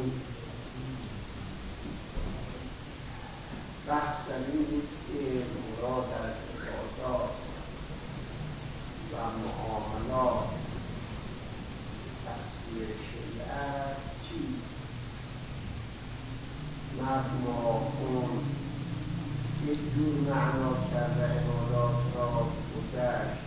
بحث در این بود که مراد از عبادات و معاملات تفسیر شیعه است چیست؟ مرد آخون یک جور معنا کرده عبادات را گذشت،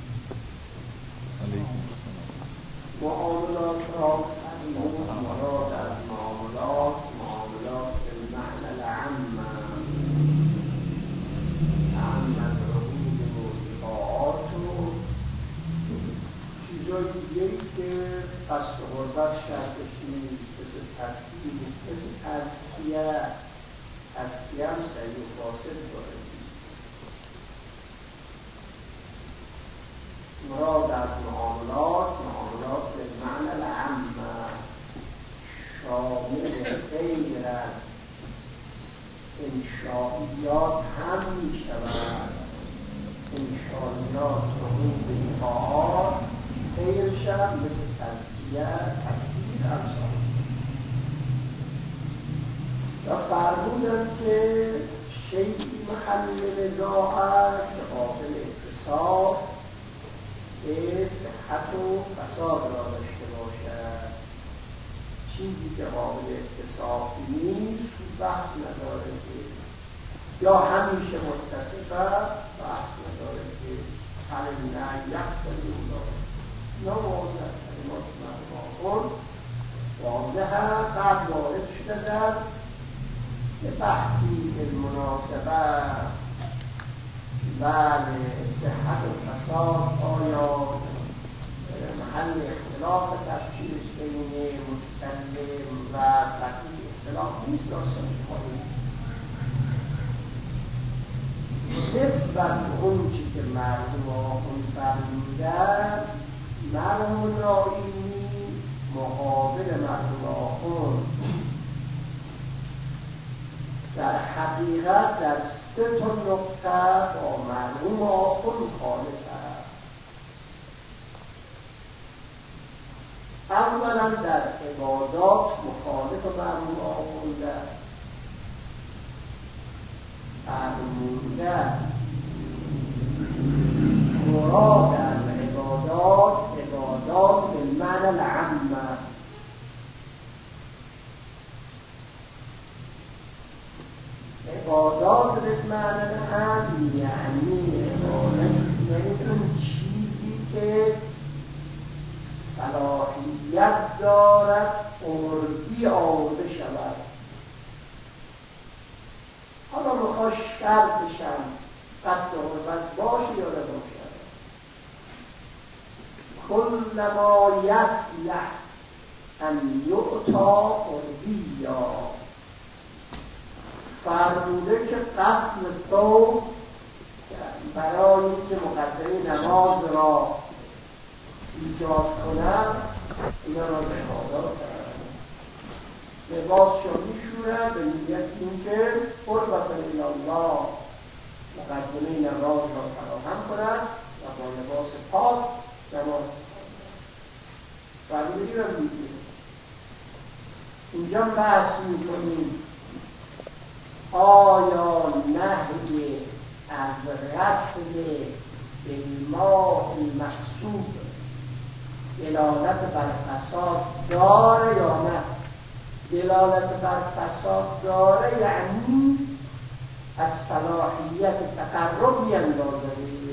معاملات را مراد از معاملات به معنی العامه، عامه العقود و لقاءات و چیزای دیگری که قصد غربت شرطش نیست، مثل ترتیب، مثل تزکیه هم صحیح و فاسد داره. مراد از معاملات به معنی العامه شامل غیر از انشائیات هم می شود. انشائیات حقوق لقاءات غیر شود، مثل تزکیه، تکفیر، امثال. و فرمودن که شیعی محل نزاعت قابل اتصال به صحت و فساد را داشته باشد. چیزی که قابل اتصال نیست بحث نداره که یا همیشه متصف بحث نداره که حل نه یقتل اولا نواضح کلمات مرماخون واضحه. بعد وارد شده در یه بحثی به مناسبه بله صحت و فساد آیا محل اختلاف تفسیرش بین متکلم و فقیه اختلاف نیست. داستان نسبت به اون چی که مرحوم آخوند فرمودن، مرحوم نائینی مقابل مرحوم آخوند در حقیقت در 3 نقطه با مرحوم آخوند مخالف است. اولا در عبادات مخالف مرحوم آخوند است. فرموده مراد از عبادات به معنی العامه، عبادات به معنی العام یعنی عبادت، یعنی اون چیزی که صلاحیت دارد عرفی آورده شود. حالا میخواد شرطش هم قصد عرفت باشه یا نباشه. کل ما یصلح ان یعطا عرفیا، فرموده که قصد تو برای اینکه مقدمه نماز را ایجاد کنم اینا را به عبادات کردن. لباس را میشورن به نیت اینکه قربت الله مقدمه نماز را فراهم کنند و با لباس پاک نماز فرمودی را میگیم. اینجا بحث میکنیم آیا نهی از غسل بالماء المحسوب دلالت بر فساد داره یا نه؟ دلالت بر فساد داره یعنی از صلاحیت تقرب میاندازه.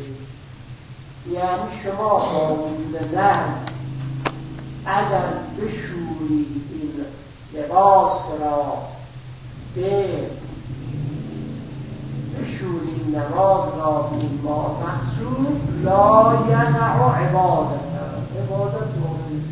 یعنی شما با وجود نهی اگر بشورید این لباس را بشورید نماز را بالماء محسوب لا یقع عبادت موجود.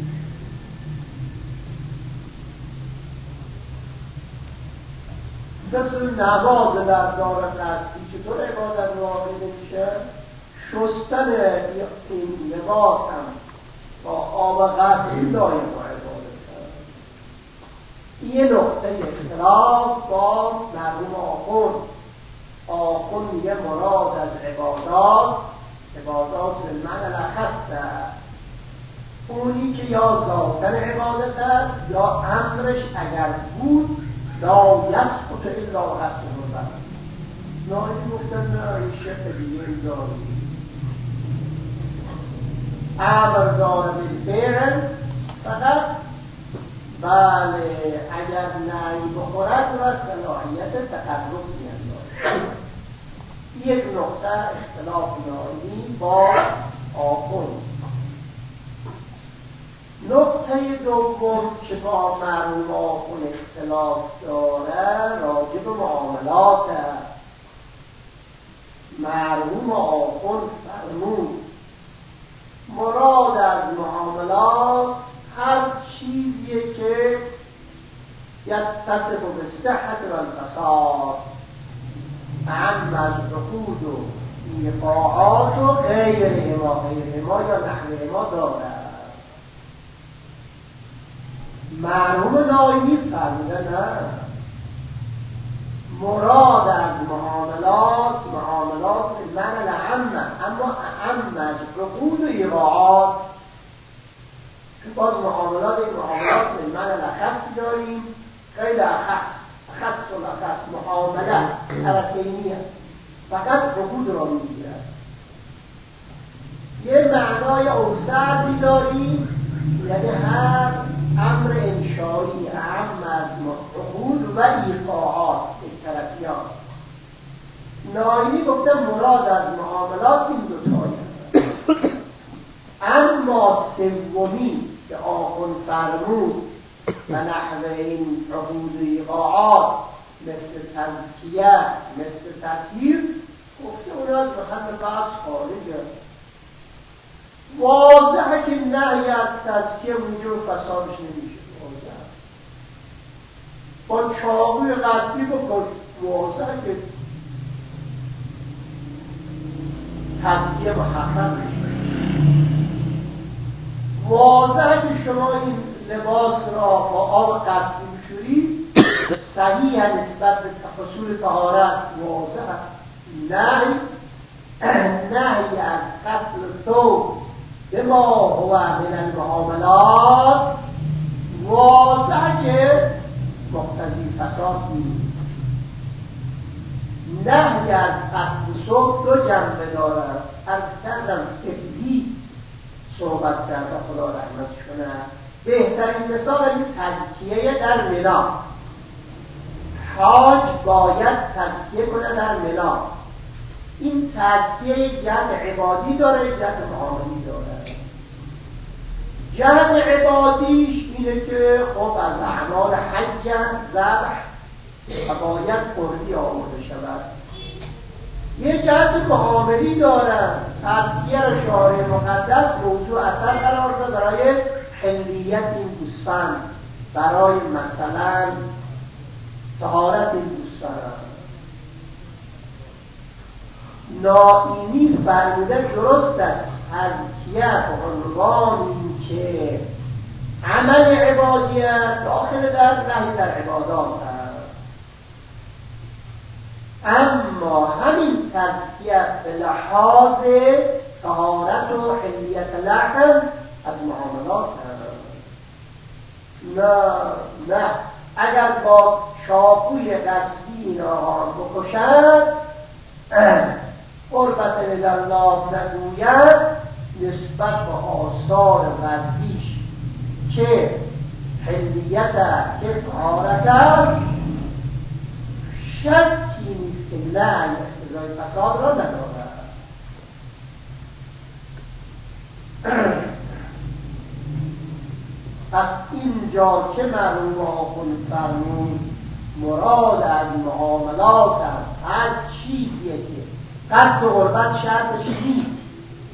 مثل نماز در دار قصدی چطور عبادت واقع نمیشه؟ شستن این لباس هم با آب قصدی دایم با عبادت کرد. یه نقطه اختلاف با مرحوم آخوند میگه مراد از عبادات به معنی الخاصه اونی که یا ذاتن عبادت است یا امرش اگر بود لا یسقط الا هست نظر. نایی گفتن نه این شرط دیگه داری، امر داره بالفعل فقط بله اگر نهی بخورد و صلاحیت تقرب می‌اندازد. یک نقطه اختلاف نهایی با آخون. نقطه دوم که با مرحوم آخون اختلاف داره راجع به معاملات است. مرحوم آخون فرمود مراد از معاملات هر چیزی که یتصف بالصحة والفساد، اعم از عقود و ایقاعات و غیرهما یا نحوهما دارد. مرحوم نایمی فرموده نه، مراد از معاملات معنی لعمه، اما اعم از عقود و ایقاعات. باز معاملات به معنی لخصی داریم، غیر اخص و لخص. معامله طرفینیه، فقط عقود را میگیرد. یه معنای اوسعی داریم، یعنی هر امر انشایی اعم از عقود و ایقاعات طرفیان. نایمی گفته مراد از معاملات این دو تایی. اما سومی که آخون فرمود و نحو این عقود و ایقاعات مثل تزکیه مثل تطهیر، گفته اونا از محل بحث خارجه. واضحه که نهی از تزکیه موجب فسادش نمیشه. با چاقوی قصبی بکن، واضحه که تزکیه محقق میشه. واضحه که شما این لباس را با آب قصبی بشوری صحیح نسبت به حصول طهارت. واضحه نهی از قتل ثوب بما هو من المعاملات واضحه که مقتضی فساد نیست. نهی از قتل ثوب دو جنبه دارد. عرض کردم فقهی صحبت کرده، خدا رحمتش کنه. بهترین مثال این تزکیه در منا. حاج باید تزکیه کنه در منا. این تزکیه جهت عبادی داره، جهت معاملی داره. جهت عبادیش اینه که خب از اعمال حج ذبح و باید قربی آورده شود. یه جهت معاملی دارن. تزکیه را شارع مقدس موضوع اثر قرار داد برای حلیت این گوسفند، برای مثلا طهارت این گوسفند. نائینی فرموده درسته تزکیه به عنوان این که عمل عبادیت داخل در نهی در عبادات هست، اما همین تزکیه به لحاظ طهارت و حلیت لحم از معاملات هست. نه اگر با چاقوی قصبی اینا بکشد قربت الله نگوید نسبت به آثار وضعیش که حلیت که طهارت است شکی نیست که نه اقتضای فساد را ندارد. پس اینجا که مرحوم آخوند فرمود مراد از معاملات هر چیزیه که قصد قربت شرطش نیست،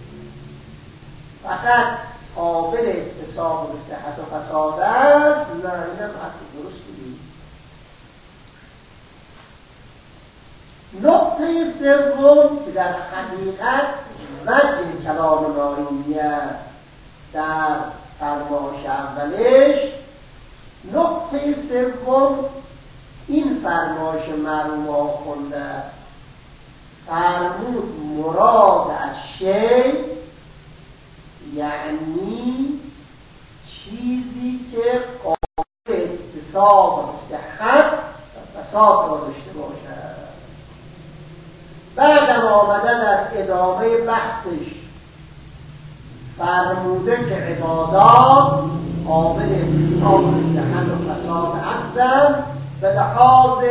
فقط قابل اکتساب به صحت و فساد است، نه اینم حرف درست بگید. نقطه سوم که در حقیقت وجه کلام نایمیه در فرمایش اولش، نقطه سوم این فرمایش مرحوم آخونده فرمود مراد از شی یعنی چیزی که قابل اتصاب و صحت و فساد را داشته باشد. بعدم آمده در ادامه بحثش فرموده که عبادات قابل اتصاب و صحت و فساد هستند به لحاظ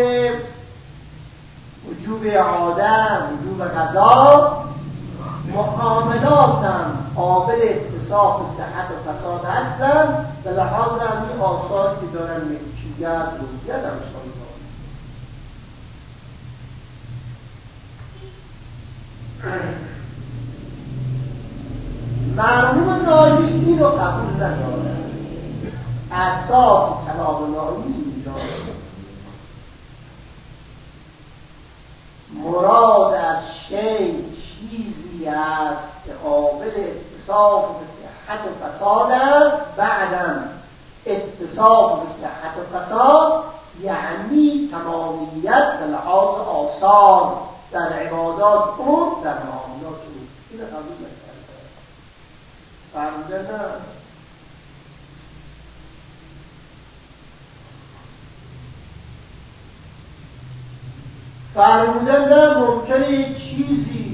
وجوب عاده، وجوب قضا. معاملات هم قابل اتصاب و صحت و فساد هستند به لحاظ همین آثاری که دارن ملکیت، ملکیت هم مرحوم نالی این رو قبول نداره. اساس کلام نالی اینجا مراد از شیء چیزی است که قابل اتصاب به صحت و فساد است. بعدم اتصاب به صحت و فساد یعنی تمامیت به لحاظ آثار در عبادات اون، در معاملات اون. این قبول نکرده. فرموده نه. فرموده نه، ممکنه یک چیزی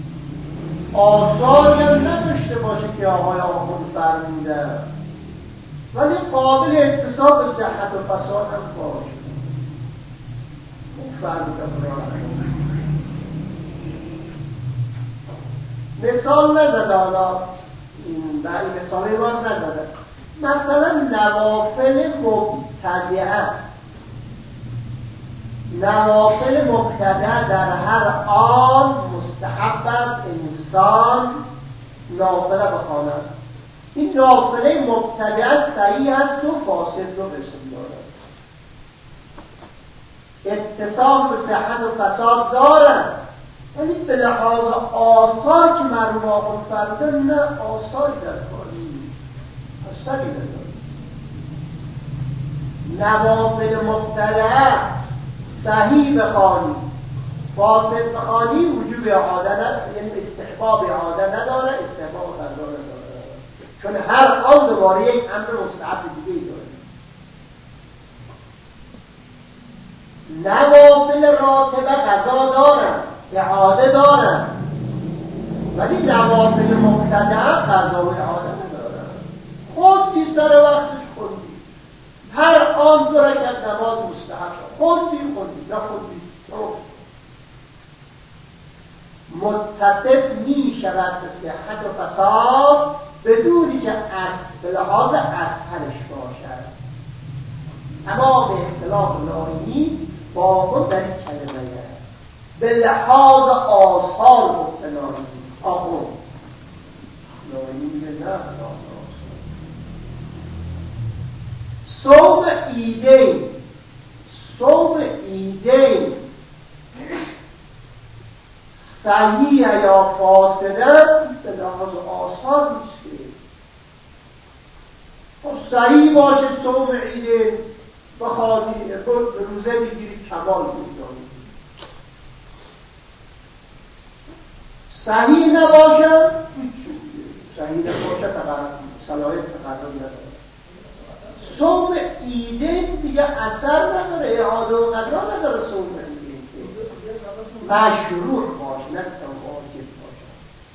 آثاری هم نداشته باشه که آقای آخوند فرموده، ولی قابل اتصاب به صحت و فساد هم باشه. اون فرموده مثال نزده. حالا این برای مثالی رو نزده. مثلا نوافل مبتدع در هر آن مستحب است انسان نافله بخواند. این نافله مبتدع صحیح است و فاسد رو قسم دارد. اتصاب به صحت و فساد دارد، ولی به لحاظ آثار که مرحوم آخوند فرموده نه، آثاری در کاری اثری نداره. نوافل مبتدع صحیح بخوانی، فاسد بخوانی وجوب اعاده نداره، یعنی استحباب اعاده نداره، استحباب قضا نداره، چون هر آن دوباره یک امر مستحب دیگه داره. نوافل راتبه قضا دارن، اعاده دارن، ولی نوافل مبتدع قضا و اعاده ندارن. خودی سر وقتش خوندی، هر آن 2 رکعت نماز مستحب خوندی نخوندی متصف می شود به صحت و فساد بدونی که به لحاظ اصلش باشد. اما به اختلاف ناینی با خود در این کلمه به لحاظ آثار گفته ناینی. آخون ناینی میگه نه صوم ایدین صحیح یا فاسده به لحاظ آثار نیست. صحیح باشه صوم ایدین بخوادی روزه بگیری کمال میدانی، صحیح نباشه صحیح نباشه صلاحیت تقرر نداره. صوم ایدین دیگه اثر نداره، اعاده و قضا نداره. صوم ایدین مشروع باشه، نه واجب باشه.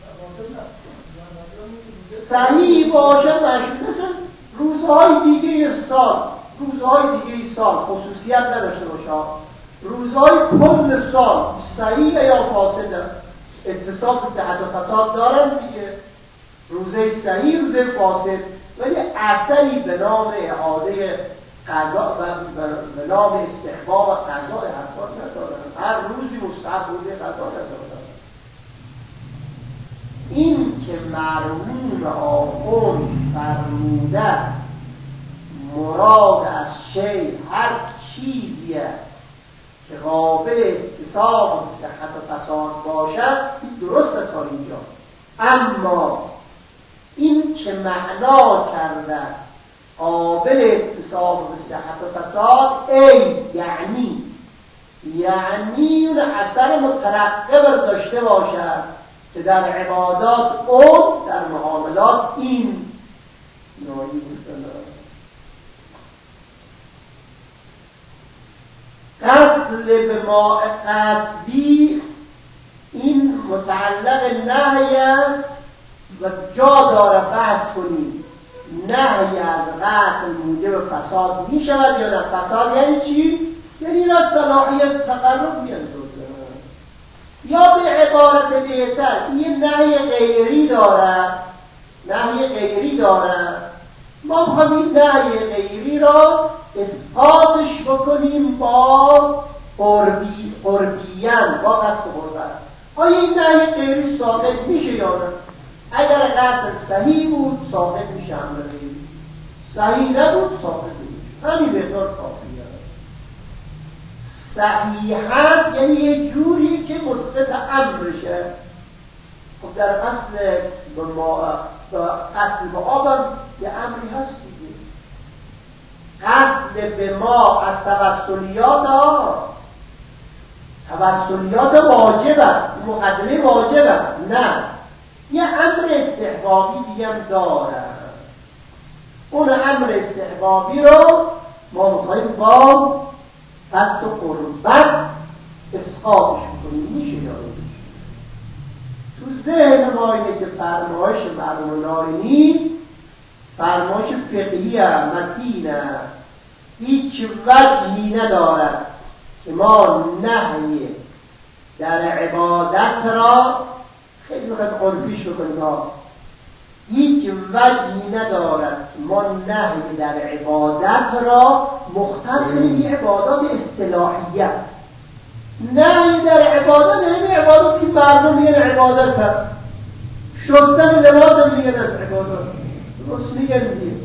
صحیح باشه مشروع، مثل روزهای دیگه سال خصوصیت نداشته باشه. روزهای کل سال صحیح یا فاسد اتصاب به صحت و فساد دارن دیگه. روزه صحیح، روزه فاسد، ولی اثری به نام اعاده قضا و به نام استحباب و قضا حرفات ندارن. هر روزی مستحب بوده قضا ندارن. این که مرحوم آخوند فرموده مراد از شیء هر چیزیه که قابل اتصاب به صحت و فساد باشد، این درسته تا اینجا. اما این که معنا کرده قابل اتصاب به صحت و فساد یعنی اون اثر مترقب داشته باشد که در عبادات اون، در معاملات این نوعی غسل به ماء غصبی این متعلق نهی است و جا داره بحث کنیم نهی از غسل موجب فساد می شود یا نه. فساد یعنی چی؟ یعنی را صلاحیت تقرب میاندازه، یا به عبارت بهتر این نهی غیری دارد. نهی غیری دارد، ما میخوایم این نهی غیری را اثباتش بکنیم با قربیان، با قصد قربت. آیا این نهی غیری ثابت میشه یا نه؟ اگر غسل صحیح بود ثابت میشه، امر غیری صحیح نبود ثابت میشه. همین بهتر کافیه. صحیح هست یعنی یه جوری که مثبت امرشه. خب در اصل به آبم یه امری هست دیگه. اصل به ما از توسلیات واجبه، مقدمه واجبه، نه یه امر استحبابی دیگه هم داره. اون امر استحبابی رو ما میخواییم با قصد و قربت اسقاطش بکنیم. میشه یا تو ذهن ما اینه که فرمایش مرحوم نارینی فرمایش فقهی متینه، هیچ وجهی ندارد که ما نهی در عبادت را خیلی میخواید قربیش بکنیم. هیچ وجهی ندارد که ما نهی در عبادت را مختص کنیم به عبادات اصطلاحیه. نهی در عبادت یعنی عبادت که مردم میگن عبادت هست، شستن لباس میگن از عبادت، درست میگن دیگه.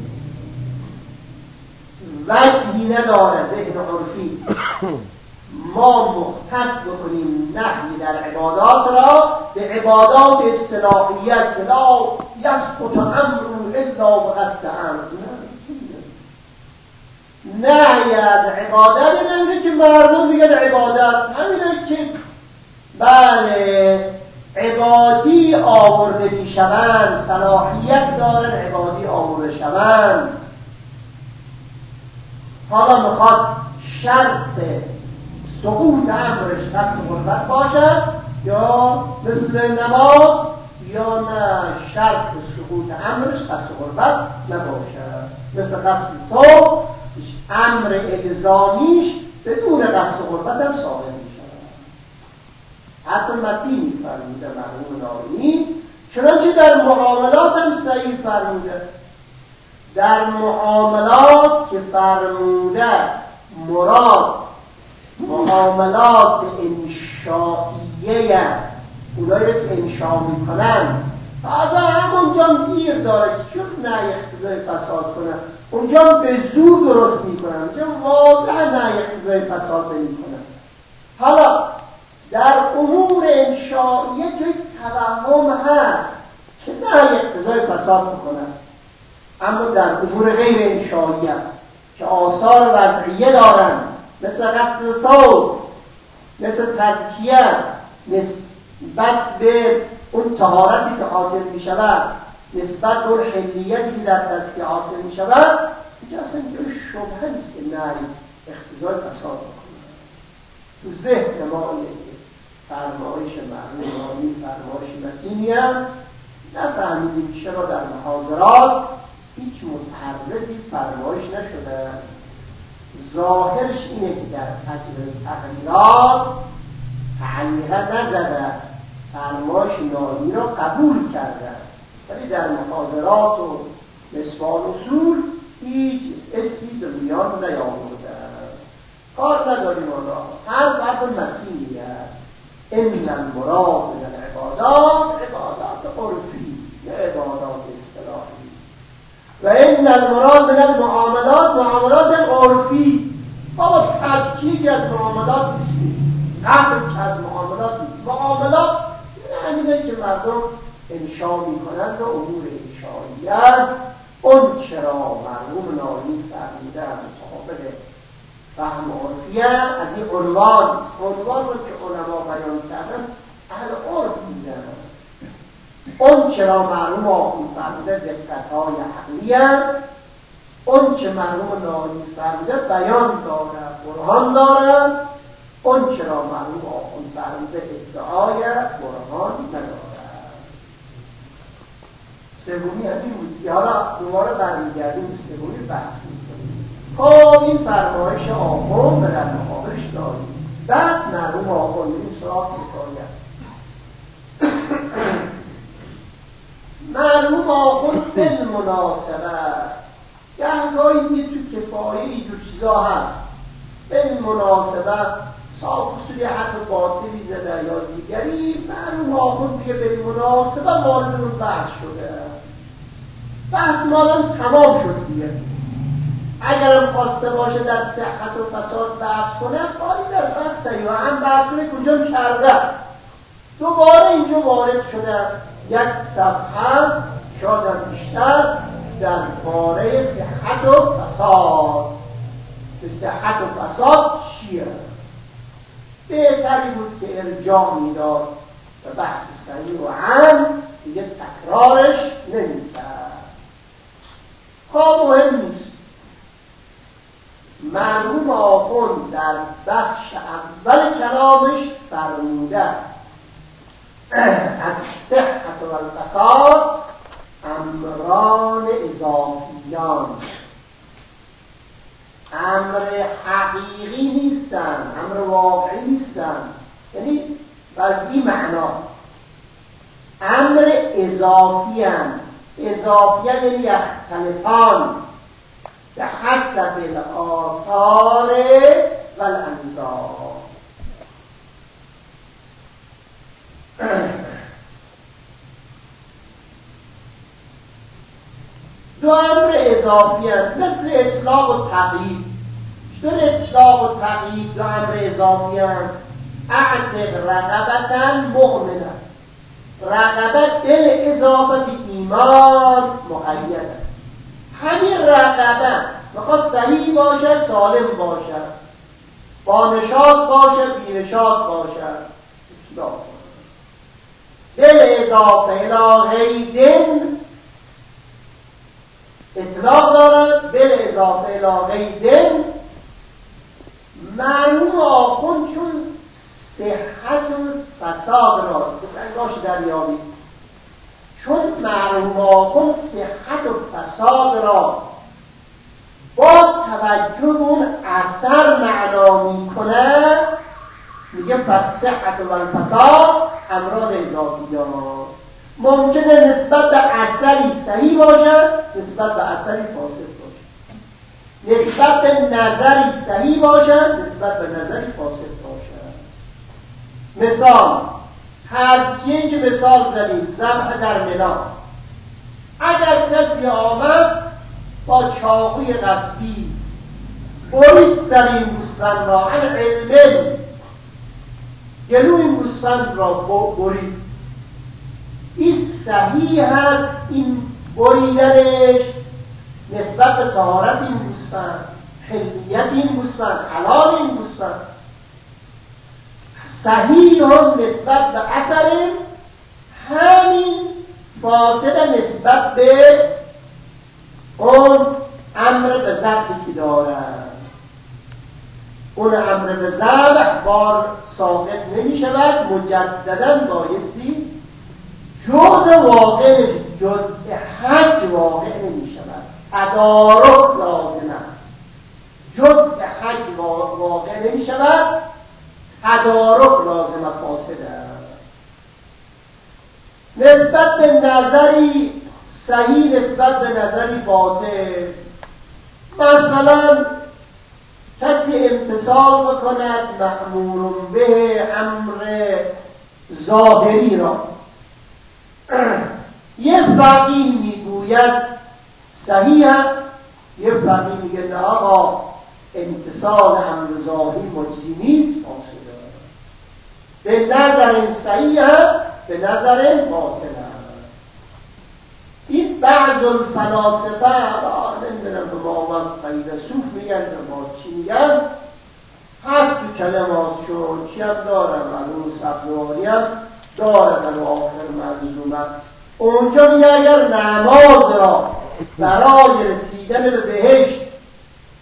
وجهی نداره ذهن عرفی ما مختص بکنیم نهی در عبادات را به عبادات اصطلاحیت که لا یسقط امر الا بقصد امر. نهی از عبادت نمیده که مردم میگن عبادت، همینه که بله عبادی آورده میشوند، صلاحیت دارن عبادی آورده شوند. حالا میخواد شرط سقوط امرش قصد قربت باشد یا مثل نماز، یا نه شرط سقوط امرش قصد قربت نباشد. مثل قصد صبح امر الزامیش بدون قصد قربت هم ثابت میشود. حتی متین میفرموده مرحوم نارینی، چنانچه در معاملات هم صحیح فرموده. در معاملات که فرموده مراد معاملات انشائیه، اونایی رو که انشاء میکنن بعضا همونجا گیر داره که چون نه اقتضای فساد کنن، اونجا به زور درست میکنن، اونجا واضح نه اقتضای فساد نمیکنن. حالا در امور انشائیه که توهم هست که نه اقتضای فساد میکنن، اما در امور غیر انشائیه که آثار وضعیه دارن، مثل رفع ثوب، مثل تزکیه، نسبت به اون طهارتی که حاصل می شود، نسبت به اون حلیتی که در تزکیه حاصل می شود، اینجا اصلا اینجا شبهه نیست که نهی اقتضای فساد بکنه. تو ذهن ما اینه که فرمایش مرحوم نارینی فرمایش متینی هم نفهمیدیم چرا در محاضرات هیچ متحرزی فرمایش نشده. ظاهرش اینه که در تغییرات تعلیقه نزده، فرمایش نارینی را قبول کرده، ولی در محاضرات و نسبان اصول هیچ اسمی به میان نیاورده. کار نداریم آنها، هر بعد متینیه. ان المراد من العبادات عبادات عرفی نه عبادات اصطلاحی، و ان المراد من المعاملات معاملات عرفی. بابا تزکیه از معاملات نیست، قصد که از معاملات نیست. معاملات همینه که مردم انشاء میکنند و امور انشائیت. اون چرا مرحوم نارینی فرموده مطابق فهم عرفیه از این عنوان رو که علما بیان کردن اهل عرف میدن. اون چرا مرحوم آخون فرموده دقت‌های عقلیه چه مرحوم ناهید فرموده بیان دارد، برهان دارد، اون چرا مرحوم آخوند فرموده ادعای برهان ندارد. سومی همین بود. حالا دوباره برمیگردیم به سومی بحث میکنیم. خب این فرمایش آخوند و در مقابلش داریم. بعد مرحوم آخوند این سراغ حکایت. مرحوم آخوند بالمناسبه گهگاهی یه تو کفایه اینجور چیزا هست، بالمناسبه ساکسوی حق باطلی زده یا دیگری، مرحوم آخوند دیگه بالمناسبه وارد اون بحث شده. بحث مالم تمام شد دیگه. اگرم خواسته باشه در صحت و فساد بحث کنه، خالی در بحث یا هم بحث کنه کجا کرده. دوباره اینجا وارد شده یک صفحه شاید بیشتر در باره صحت و فساد. به صحت و فساد چیه؟ بهتری بود که ارجاع میداد و بحث صحیح و عام دیگه تکرارش نمیکرد. خب مهم نیست. مرحوم آخوند در بخش اول کلامش فرموده از صحت و الفساد امران اضافیان، امر حقیقی نیستن، امر واقعی نیستن. یعنی بر این معنا امر اضافی هم. اضافی یعنی یختلفان به حسب الآثار و الانظار. دو امر اضافی هم مثل اطلاق و تقیید. چطور اطلاق و تقیید دو امر اضافی هم؟ اعتق رقبتا مؤمنه، رقبت دل اضافه به ایمان مقیده. همین رقبه میخواد صحیح باشه، سالم باشه، با نشاط باشه، بی نشاط باشه. دل اضافه الى غیدن اطلاق دارد، دل اضافه الى غیدن. مرحوم آخوند چون صحت و فساد را بسنگاش دریابید، چون مرحوم آخوند صحت و فساد را با توجه اون اثر معنا میکنه، میگه پس صحت و الفساد امران اضافیان. ممکنه نسبت به اثری صحیح باشه، نسبت به اثری فاسد باشه، نسبت به نظری صحیح باشه، نسبت به نظری فاسد باشه. مثال تزکیه که مثال زدیم ذبح در منا، اگر کسی آمد با چاقوی قصبی برید سر این گوسفند را، عن علم گلو این گوسفند را برید، این صحیح هست، این بریدنش نسبت به طهارت این گوسفند، حلیت این گوسفند، حلال این گوسفند، صحیح هم نسبت به اثر، همین فاسد نسبت به اون امر به ذبحی که دارد. اون امر به ذبح بار ساقط نمی شود، مجدداً بایستی جز واقع، جز حج واقع نمی شود، تدارک لازمه. جز حج واقع نمی شود، تدارک لازمه، فاسده. نسبت به نظری صحیح، نسبت به نظری باطل. مثلا کسی امتثال بکند مأمور به امر ظاهری را، یه فقیه میگوید صحیح، یه فقیه میگه نه آقا امتثال امر ظاهری مجزی نیست، فاسده. به نظر صحیح، به نظر باطل. این بعض الفلاسفه نمیدونم به ما فیلسوف میگن به ما چی میگن، هست تو کلماتشون چی هم دارن، معلوم سبزواری هم داره در آخر منظومه. اونجا میگه اگر نماز را برای رسیدن به بهشت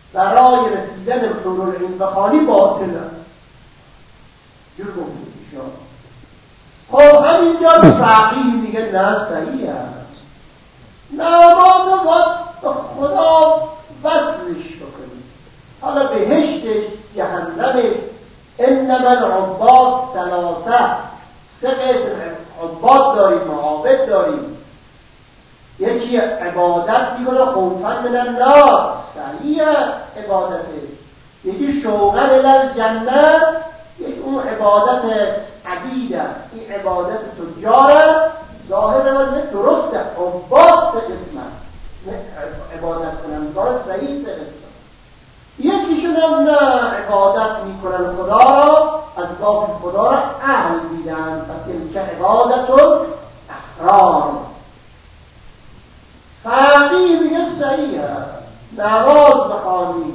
برای رسیدن به حضورالعین بخوانی باطله. جور گفتید ایشان. خب همینجا فقیه میگه نه صحیح است، نماز باید به خدا وصلش بکنید. حالا بهشتش، جهنمش، انما العباد ثلاثه، 3 قسم عباد داریم، معابد داریم. یکی عبادت میکنه خوفا من النار، صحیح عبادته. یکی شوقا الی الجنه، یکی اون عبادت عبیده، این عبادت تجاره. ظاهر من درسته، عباد 3 قسمه، عبادت کنندگان صحیح 3 قسمه. یکیشون هم نه، عبادت میکنن خدا را، از باب خدا را اهل میدن، که عبادت الاحرار. فقیه میگه صحیح نماز بخوانی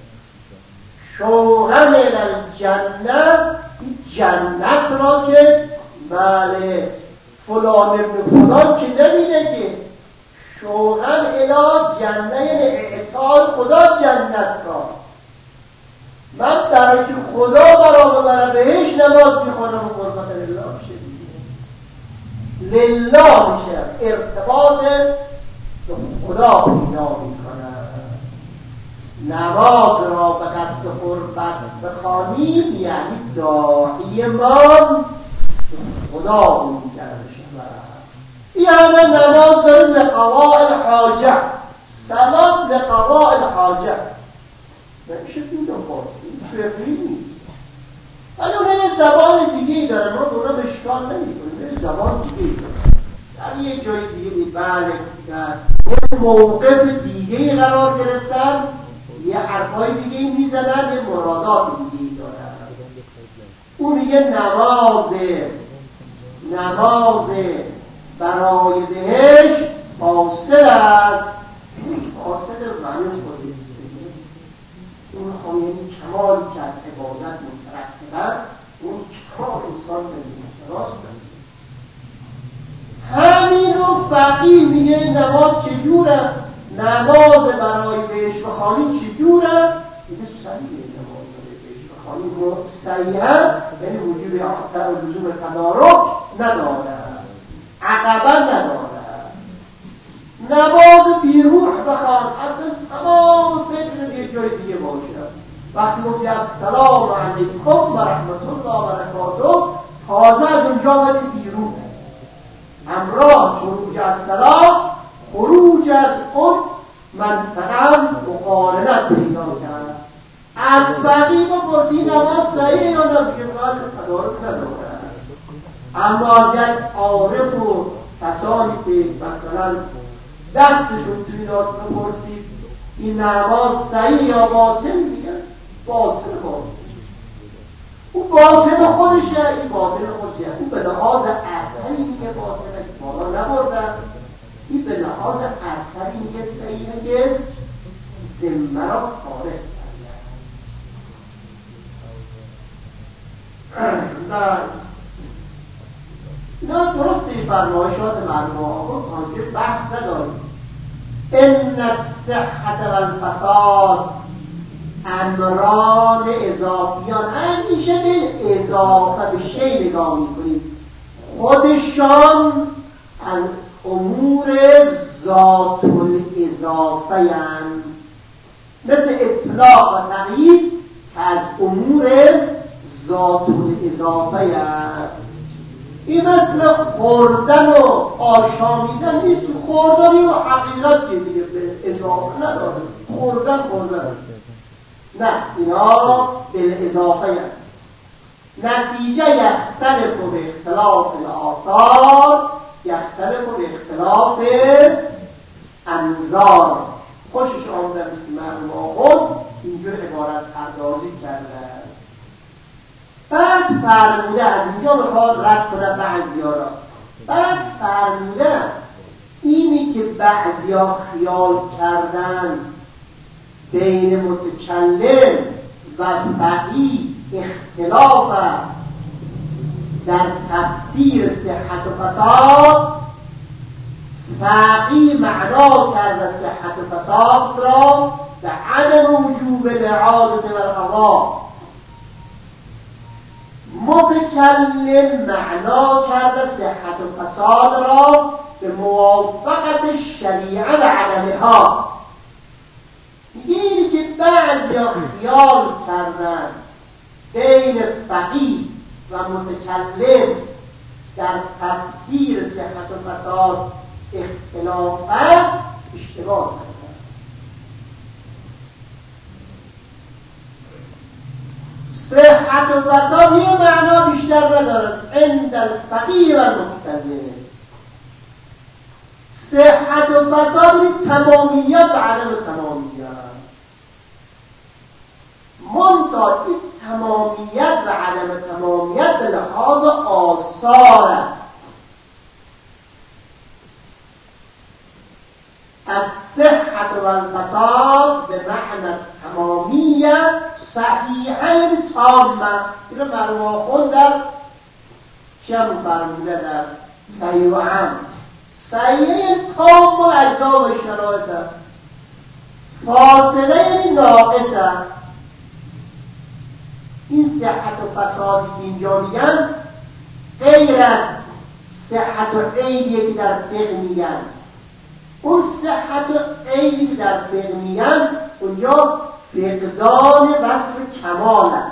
شوقا الی الجنه، این جنت را که بله فلان ابن فلان که نمیده که شوقا الی جنه، یعنی اعطای خدا جنت را. من برای که خدا برا ببره بهش نماز میخوانم و قربت لله میشه، لله میشه، ارتباط خدا پیدا میکنه. نماز را به قصد قربت بخوانیم یعنی داعی من خدا بود کرده شود. این همه نماز داریم لقضاء الحاجه، صلات لقضاء الحاجه. نمیشه این نماز، این فقهی نیست. ولی اونه یه زبان دیگه داره، ما به اونه اشکال نمیکنیم، یه زبان دیگه داره، در یه جای دیگه بله در موقف دیگه قرار گرفتن، یه حرفای دیگه میزنن، یه مرادات دیگه دارن. اون میگه نماز برای بهش فاصل است، فاصل معنی خودی اون خواهی کمالی که از عبادت مترکبه، اون کمال انسان به مستراز کنه. همین رو فقیه میگه نماز چجوره؟ نماز برای بهش بخوانی چجوره؟ میگه صحیحه، نماز برای بهش بخوانی رو صحیحه، یعنی وجود احتر و لزوم تدارک نداره، عقبه نداره. نماز بیروح بخوان، اصلا تمام فکر یه جای دیگه باشه. وقتی گفتی السلام علیکم و رحمت الله و برکاته، تازه از اونجا ولی بیروح همراه خروج از صلاح، خروج از اون منطقه مقارنت پیدا کرد. از فقیه بپرسی نماز صحیحه یا نه؟ بگه باید تدارک نداره. اما از یک عارف و کسانی که مثلا دستشون توی داست بپرسید این نماز صحیح یا باطل، میگه باطل. اون باطل خودشه، این باطل خودشه. اون به لحاظ اثری میگه باطله که بالا نبردن، این به لحاظ اثری میگه صحیحه که ذمه را خارج کردن. اینا درسته، فرمایشات مرحوم آقا که بحث نداریم. ان الصحة والفساد امران اضافیان، همیشه به اضافه به شی نگاه میکنیم، خودشان از امور ذات الاضافه اند، مثل اطلاق و تقیید که از امور ذات الاضافه اند. این مثل خوردن و آشامیدن نیست، خوردنی و حقیقت که دیگه به اضافه نداره، خوردن است. نه، اینا به اضافه هست. نتیجه یختلف به اختلاف الآثار، یختلف به اختلاف انظار. خوشش آمده مثل مرحوم آقا اینجور عبارت پردازی کرده. بعد فرموده، از اینجا میخواد رد کنه بعضی‌ها را. بعد فرموده اینی که بعضی‌ها خیال کردن بین متکلم و فقیه اختلاف در تفسیر صحت و فساد، فقیه معنا کرده صحت و فساد را به عدم وجود الاعاده و القضا. متکلم معنا کرده صحت و فساد را به موافقت شریعه و عدمها. اینی که بعضی ها خیال کردن بین فقیه و متکلم در تفسیر صحت و فساد اختلاف است، اشتباه کردن. صحت و فساد یه معنا بیشتر ندارد عند الفقیه و المتکلم. صحت و فساد تمامیت و عدم تمامیت. منتها این تمامیت و عدم تمامیت به لحاظ آثار از صحت و الفساد به معنی تمامیت صحیحه تامه. این رو مرموم خود در چه فرموده در صحیح و عام صحیحه تام و اجزا و شرایط، فاصله یعنی ناقصه. این صحت و فسادی که اینجا میگن غیر از صحت و عیبی که در فقه میگن. اون صحت و عیبی که در فقه میگن اونجا فقدان وصف کمال هست.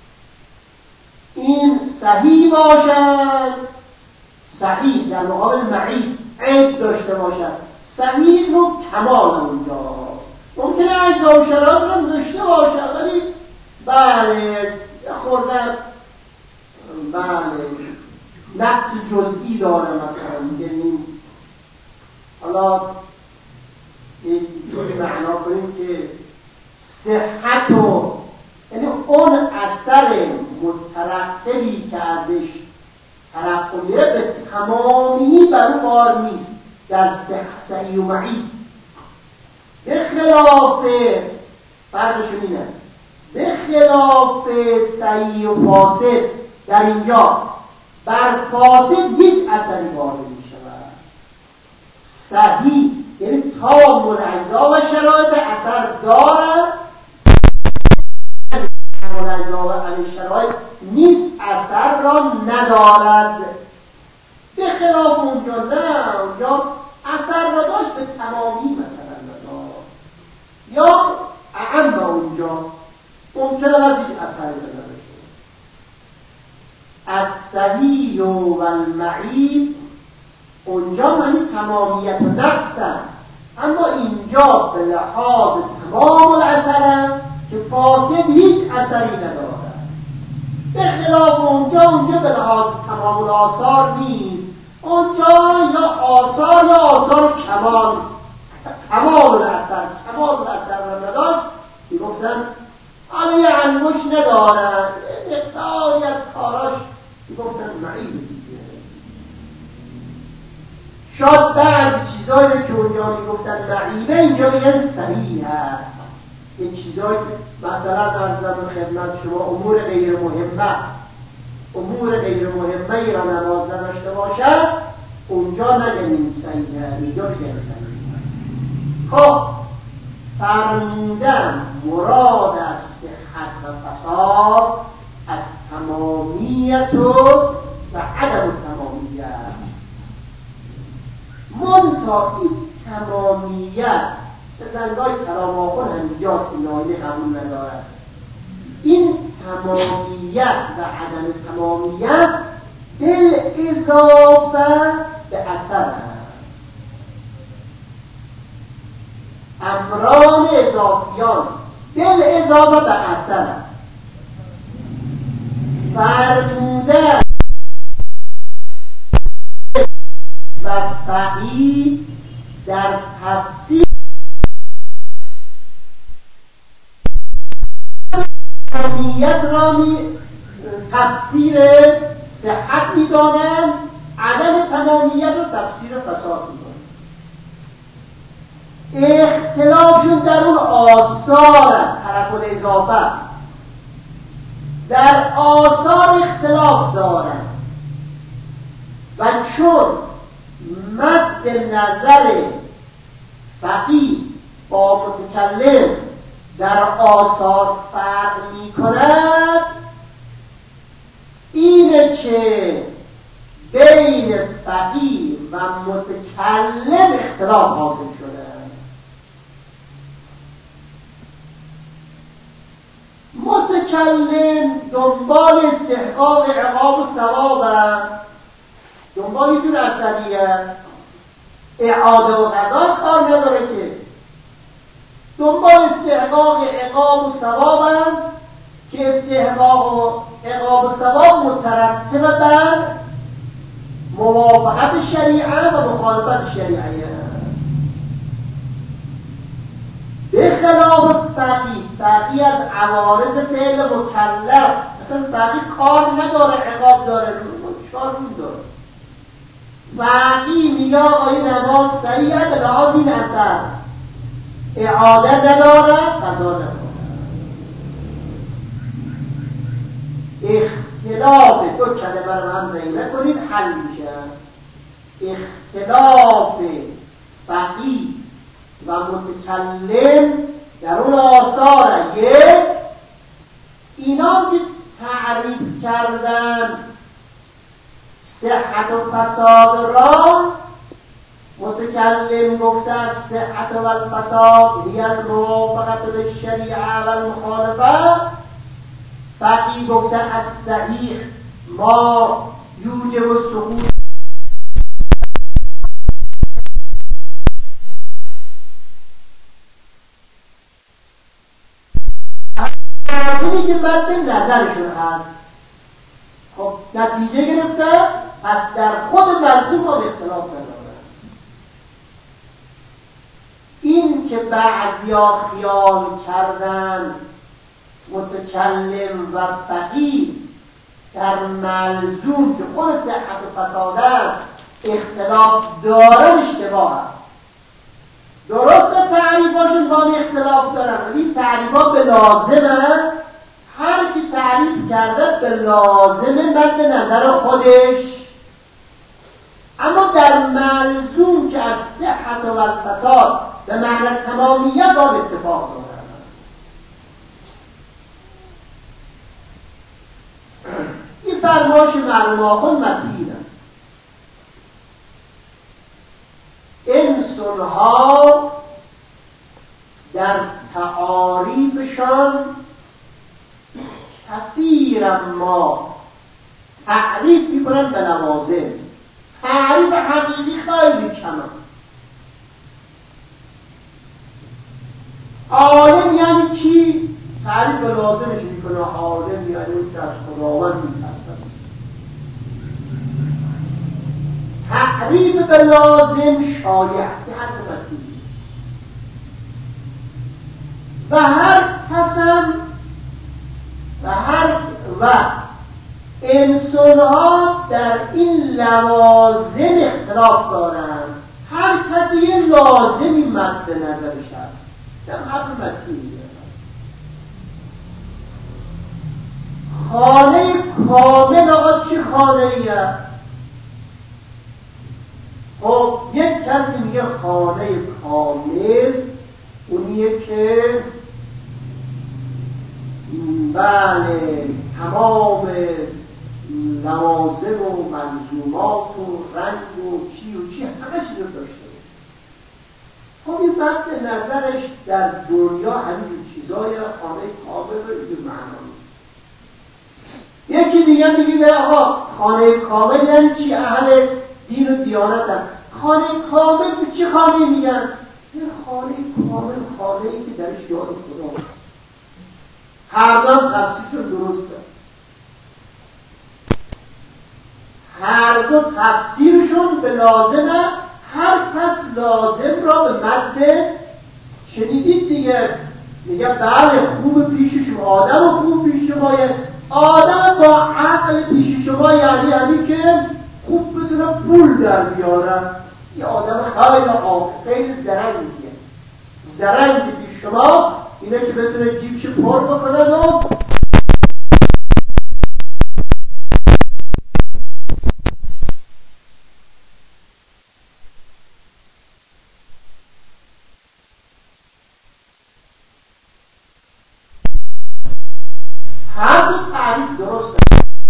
این صحیح باشد، صحیح در مقابل معیب عیب داشته باشد، صحیح رو کمال اونجا. ممکنه اجزا و شرایط رو داشته باشد ولی بله خوردن بله نقص جزئی داره. مثلا میگیم حالا اینجوری معنا کنیم که صحت و یعنی اون اثر مترتبی که ازش ترقب میره به تمامی بر او بار نیست در صحیح و معیب. به خلاف فرضشون اینه، به خلاف صحیح و فاسد در اینجا بر فاسد هیچ اثری وارد میشود. صحیح یعنی تام الاجزا و شرایط اثر دارد، الاجزا و شرایط نیست اثر را ندارد. به خلاف اونجا نه، اونجا اثر را داشت به تمامی مثلا ندارد، یا اعم به اونجا ممکنه از هیچ اثری نداره. از صحیح و المعیب اونجا معنی تمامیت و نقص هم، اما اینجا به لحاظ تمام الاثر هم که فاسد هیچ اثری نداره. به خلاف اونجا به لحاظ تمام الاثار نیست. اونجا یا آثار کمال الاثر رو نداشت. میگفتن حالا یه انگوش ندارن، مقداری از کاراش میگفتن معیب دیگه. شاید بعضی چیزایی که اونجا میگفتن معیبه اینجا میگن صحیح هست. این چیزایی مثلا عرضم خدمت شما امور غیر مهمه را نماز نداشته باشد اونجا نگنیم صحیح هست، اینجا میگن صحیح. خب فرمودن مراد از صحت و فساد التمامیت و عدم التمامیت. منتها این تمامیت به زنگاه کلام آخر همینجاست که نایه قبول ندارد. این تمامیت و عدم تمامیت بالاضافه به اثر هست. امران اضافیان بالاضافه به اثر فرموده و فقیه در تفسیر تمامیت را تفسیر صحت می‌دانند، عدم تمامیت را تفسیر فساد می‌دانند. اختلافشون در اون آثار طرف الاضافه، در آثار اختلاف دارند و چون مد نظر فقیه با متکلم در آثار فرق می کند اینه که بین فقیه و متکلم اختلاف حاصل شده. متکلم دنبال استحقاق عقاب و ثوابه، دنبال یه جور عصبیه، اعاده و قضا کار نداره که، دنبال استحقاق عقاب و ثوابه که استحقاق و عقاب و ثواب مترتب بر موافقت شریعه و مخالفت شریعه. به خلاف فقیه از عوارض فعل مکلف، اصلا فقیه کار نداره، عقاب داره، چکار روی داره. فقیه میگه آقای نماز صحیحه به لحاظ این اثر، اعاده نداره، قضا نداره. اختلاف دو کلمه رو هم ضمیمه کنید حل میشه. اختلاف فقیه و متکلم در اون آثار یک، اینا که تعریف کردن صحت و فساد را، متکلم گفته از صحت و الفساد هی الموافقت به شریعه و المخالفه، فقیه گفته از صحیح ما یوجب السقوط. لازمی که مد نظرشون هست. خب نتیجه گرفته، پس در خود ملزوم هم اختلاف نداره. این که بعضیا خیال کردن متکلم و فقیه در ملزوم که خود صحت و فساد است اختلاف دارن، اشتباه هست. درسته تعریفاشون با اختلاف دارن، ولی تعریفا به لازمه، هر کی تعریف کرده به لازمه مد نظر خودش، اما در ملزوم که از صحت و الفساد به معنی تمامیت با اتفاق دارن. این فرمایش مرحوم آخوند متینه. انسان‌ها در تعاریفشان کثیرا ما تعریف میکنن به لوازم، تعریف حقیقی خیلی کمه. عالم یعنی کی؟ تعریف به لازمش میکنه. عالم یعنی اون که از خداوند میترسد. تعریف به لازم شایع و هر قسم و انسان‌ها در این لوازم اختلاف دارند. هر کسی یه لازمی مد نظرش هست. در حرف متین خانه کامل، آقا چی خانه ایه؟ خب یک کسی میگه خانه کامل اونیه که بله تمام لوازم و منظومات و رنگ و چی همه چیز رو داشته باشه. خب این مد نظرش در دنیا همین چیزای خانه کامل رو اینجور معنا میده. یکی دیگه میگه آقا خانه کامل یعنی چی؟ اهل دین و دیانت هم. خانه کامل به چی خانه میگن؟ این خانه کامل خانه‌ای که درش یاد خدا. هر دو هم تفسیرشون درسته. هر دو تفسیرشون به لازمه. هر کس لازم را به مد شنیدید دیگه. میگه بله خوب پیش شما، آدم خوب پیش شما، آدم با عقل پیش شما یعنی همین که خوب بتونه پول در بیاره. یه آدم خیلی عاقل، خیلی زرنگیه. زرنگ پیش شما اینه که بتونه جیبش پر بکنه و هر دو تعریف درسته.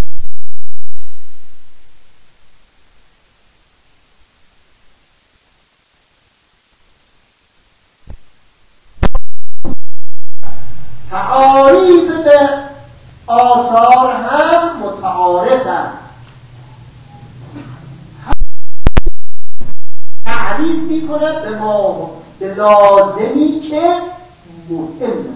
تعاریف به آثار هم متعارفن. تعریف میکنه به ما به لازمی که مهم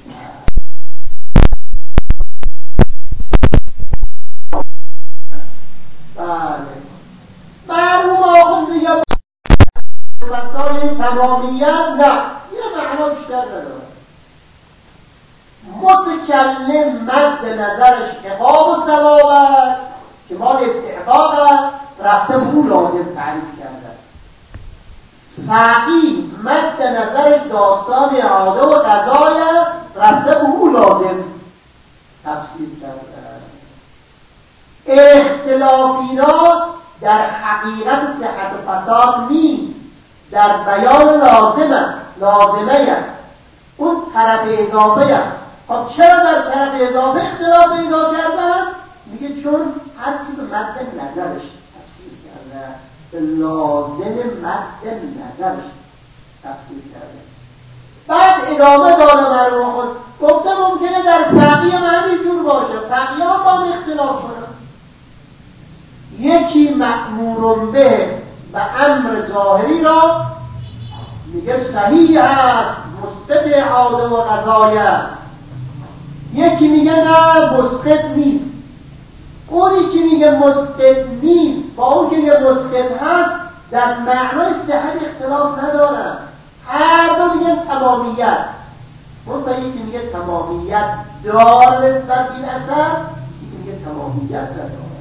معلوم آخر میگه مسائل تمامیت نقص یه معنا بیشتر نداره. متکلم مد نظرش اقام و ثوابت که مال استحقاقت رفته به اون لازم تعریف کرده. فقیه مد نظرش داستان اعاده و قضایت رفته به اون لازم تفسیر کرده. اختلافینا در حقیقت صحت و فساد نیست، در بیان لازمه اون طرف اضافه هم. خب چرا در طرف اضافه اختلاف پیدا کردن؟ میگه چون هر کی به مد نظرش تفسیر کرده، به لازم مد نظرش تفسیر کرده. بعد ادامه داده مرحوم خود گفته ممکنه در فقیه همین جور باشه، فقیه هم با اختلاف کنن. یکی مأمور به و امر ظاهری را میگه صحیح است مثبت اعاده و قضایه، یکی میگه نه مثبت نیست. اونی که میگه مثبت نیست با اون که میگه مثبت هست در معنای صحت اختلاف ندارن، هر دو میگن تمامیت. اون تا یکی میگه تمامیت دار نسبت این اثر، یکی میگه تمامیت نداره.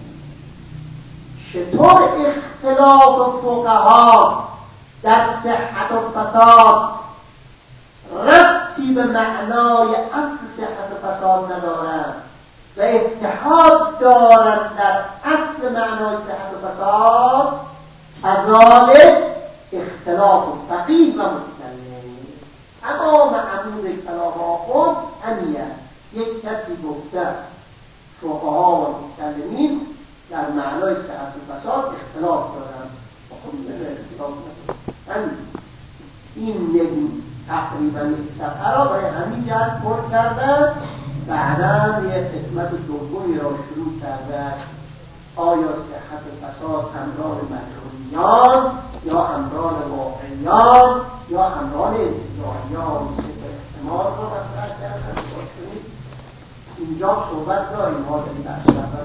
چطور اختلاف فقها در صحت و فساد ربطی به معنای اصل صحت و فساد ندارند و اتحاد دارند در اصل معنای صحت و فساد، کذالک اختلاف فقیه و متکلم. تمام عمود کلام آخوند همیه. یک کسی گفته فقها و متکلمین در معنای صحت و فساد اختلاف دارند و خب اختلاف ندارند. این تقریبا یک صفحه را برای همین جهت پر کرده. بعدا یک قسمت دومی را شروع کرده. آیا صحت و فساد همراه مجهولیان یا همراه واقعیان یا همراه انتزاعیان؟ سه احتمال را مطرح کرده. اینجا صحبت داریم ما در این بخش